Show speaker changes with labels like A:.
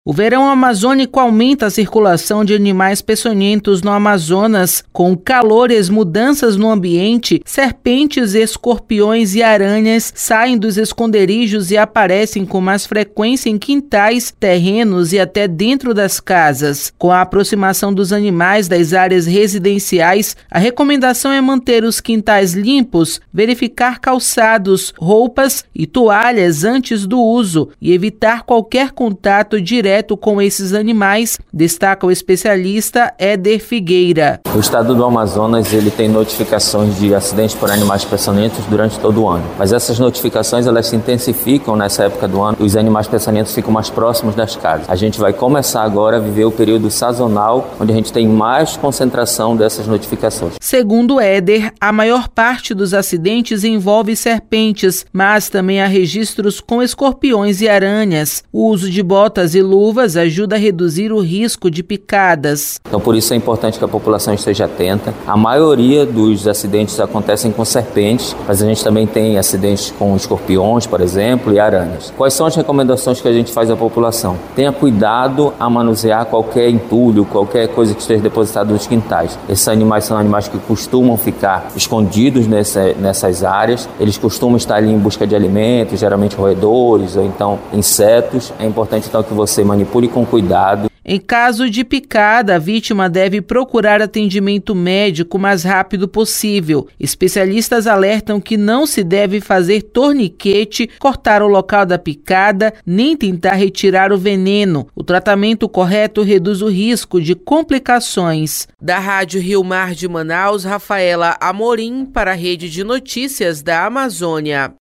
A: O verão amazônico aumenta a circulação de animais peçonhentos no Amazonas. Com o calor e as mudanças no ambiente, serpentes, escorpiões e aranhas saem dos esconderijos e aparecem com mais frequência em quintais, terrenos e até dentro das casas. Com a aproximação dos animais das áreas residenciais, a recomendação é manter os quintais limpos, verificar calçados, roupas e toalhas antes do uso e evitar qualquer contato direto com esses animais, destaca o especialista Éder Figueira.
B: O estado do Amazonas ele tem notificações de acidentes por animais peçonhentos durante todo o ano, mas essas notificações elas se intensificam nessa época do ano. Os animais peçonhentos ficam mais próximos das casas. A gente vai começar agora a viver o período sazonal, onde a gente tem mais concentração dessas notificações.
A: Segundo Éder, a maior parte dos acidentes envolve serpentes, mas também há registros com escorpiões e aranhas. O uso de botas e luvas ajuda a reduzir o risco de picadas.
B: Então, por isso é importante que a população esteja atenta. A maioria dos acidentes acontecem com serpentes, mas a gente também tem acidentes com escorpiões, por exemplo, e aranhas. Quais são as recomendações que a gente faz à população? Tenha cuidado a manusear qualquer entulho, qualquer coisa que esteja depositada nos quintais. Esses animais são animais que costumam ficar escondidos nessas áreas. Eles costumam estar ali em busca de alimentos, geralmente roedores ou então insetos. É importante então que você manipule com cuidado.
A: Em caso de picada, a vítima deve procurar atendimento médico o mais rápido possível. Especialistas alertam que não se deve fazer torniquete, cortar o local da picada, nem tentar retirar o veneno. O tratamento correto reduz o risco de complicações. Da Rádio Rio Mar de Manaus, Rafaela Amorim para a Rede de Notícias da Amazônia.